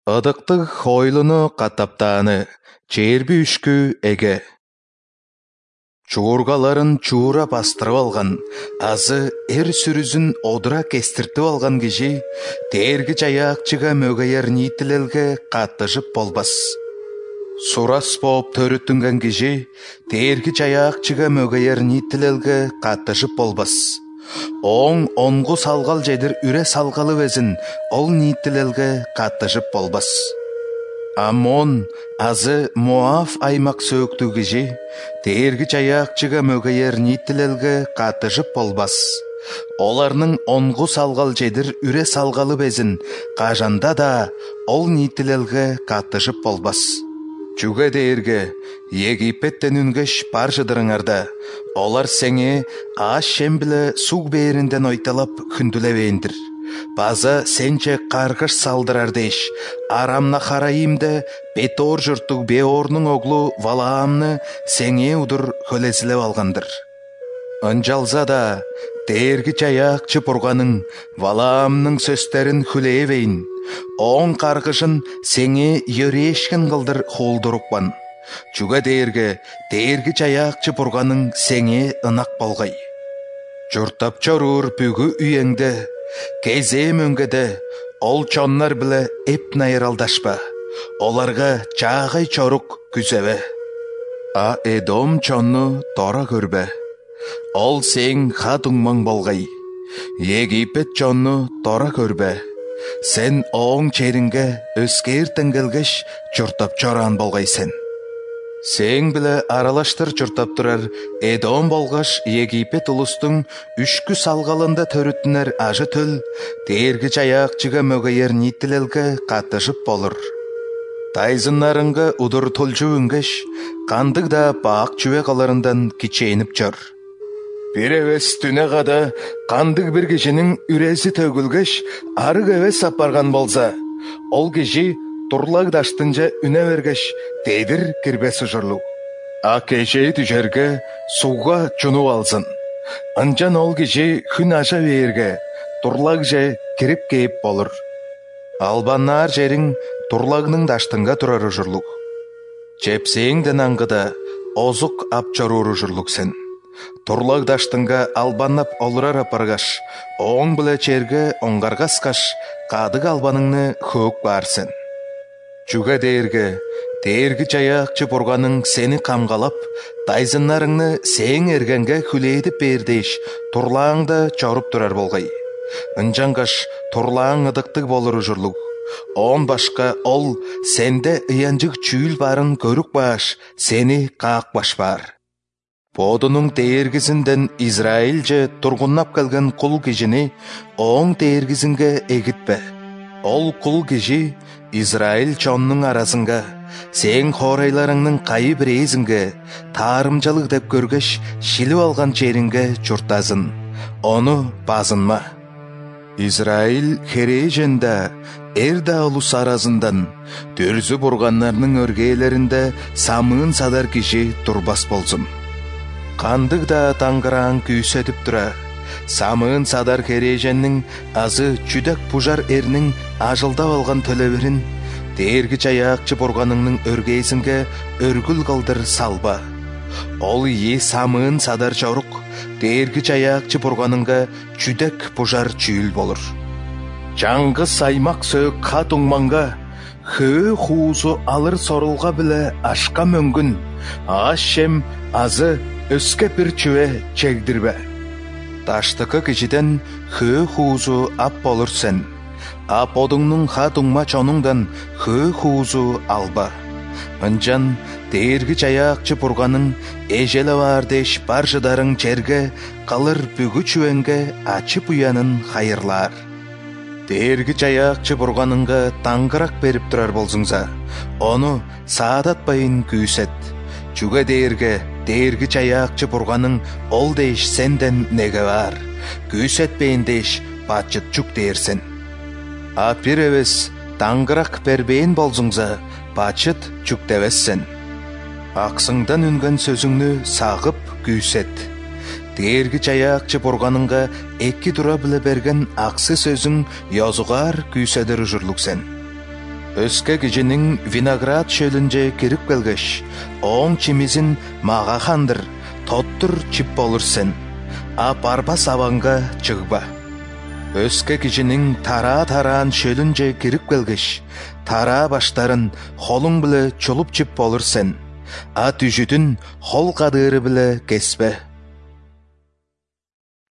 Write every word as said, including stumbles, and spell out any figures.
Ыдыктык хойлуну каттаптааны, черби үшкү эге. Чуургаларын чуура бастырып алган, азы эр сүрүзүн одура кестиртип алган киши тээрги жаякчыга мөгөйер нийтилелге каттышып болбас. Сурас боп төрүттүнгөн киши тээрги жаякчыга мөгөйер нийтилелге каттышып болбас. Оң оңгу салгал жедир үре салгалы безин ол нийтилелге каттышып болбас. Амон азы Моав аймак сөктүү киши тээрги жаякчыга мөгөйер нийтилелге каттышып болбас. Оларның оңгу салгал жедир үре салгалы безин кажанда да ол нийтилелге каттышып болбас. Чуга дээрге Египеттен үнгеш баржыдырыңарда, олар сеңе аш шем биле суг бээринден ойталап хүндүлебейиндир. База сенче каргыш салдырар деш, Арамна Хараимде Петор журттук Беорнун оглу Валаамны сеңе удур хөлесилеп алгандыр. Ынжалса да, тээрги жаякчы бурганын Валаамның сөстерин хүлээбейин. Оң каргышын сеңе йөрешкен кылдыр холдурукпан. Чуга дээрге тээрги жаякчы бурганын сеңе ынак болгай. Журтап чорур бүгү үйеңде, кезе мөңгеде, ол чоннар биле эп найралдашпа. Оларга чаагай чорук күзебе. А Эдом чонну тора көрбе. Ол сең хатуңмаң болгай. Египет чонну тора көрбе. Сен оң черинге өскертен келгеш журтап чоран болгайсен. Сең биле аралаштыр журтап турар Эдом болгаш Египет улустуң үшкү салгалында төрүттүнер ажы төл тээрги жаякчыга мөгөйер нийтилелге каттышып болур. Тайзыннарыңга удур толчу үнгеш, кандык да баак чүбек аларындан кичейинип жор. Бир эвес түнө када кандык бир кишинин үреси төгүлгеш, арык эвес апарган болса, ол киши турлак даштынча үне бергеш, тедир кирбес ужурлу. А кешей түшерге суга чунуп алсын. Анчан ол киши күн аша бээрге, турлак же кирип кейип болур. Албаннар жериң турлагның даштынга турар ужурлук. Чепсеңден аңгыда озук ап чоруур ужурлук сен. Турлак даштынга албаннап олурар апаргаш, оң биле черге оңгаргаскаш, кадык албаныңны хөк барсен. Чуга дээрге тээрги жаякчы бурганың сени камгалап, тайзыннарыңны сең эргенге хүлээдип бердеш, турлаң да чоруп турар болгай. Ынжангаш турлаң ыдыктык болур ужурлук. Он башка ол сенде ыянжык чүүл барын көрүк баш, сени каакбаш бар. Бодунун тээргизинден Израилже тургуннап келген кул кишини оң тээргизинге эгитпе. Ол кул киши Израиль чоннун арасынга, сең хорайларыңнын кайы бирезинге, таарымчалык деп көргөш шилип алган жеринге журтазын. Ону базынма. Израиль хереженде, эрда улус арасындан, төрзү бурганнарнын өргээлеринде самыын садар киши турбас болсун. Кандык да таңгыраң күйсетип тура, самыын садар хереженнин азы чүдек пужар эрнин ажылдап алган төлөбүрүн тээрги жаякчы бурганыңнын өргейсинге өргүл кылдыр салба. Ол ие самыын садар жорук тээрги жаякчы бурганыңга чүдек пужар чүүл болур. Жаңгыс аймак сөөк хатуңманга хөө хуузу алыр сорулга биле ашка мөңгүн, аш шем азы өскө бир чүбе чегдирбе. Таштыкы кишиден хөө хуузу ап болур сен. Ап одуңнун хатуңма чонуңдан хөө хуузу алба. Ынчан тээрги жаякчы бурганын эжеле бар деш баржыдарың жерге калыр бүгү чүбеңге ачып уянын хайырлар. Тээрги жаякчы бурганыңга таңгырак берип турар болсуңса, ону саадатпайын күйсет. Чуга дээрге тээрги жаякчы бурганын ол деш сенден неге бар. Күйсетпейин деш бачыт чук дээрсен. А бир эвес таңгырак бербейин болсуңса, бачыт чук дебессен. Аксыңдан үнгөн сөзүңнү сагып күйсет. Тээрги жаякчы бурганыңга эки тура биле берген аксы сөзүң ёзугар күйседер ужурлук сен. Өске кижинин виноград шөлүнже кирип келгеш, оң чимизин мага хандыр, тоттур чип болур сен, а барба сабанга чыгба. Өске кижинин тараа-тараан шөлүнже кирип келгеш, тараа баштарын холуң биле чулуп чип болур сен, а түжүтүн хол кадыры биле кеспе.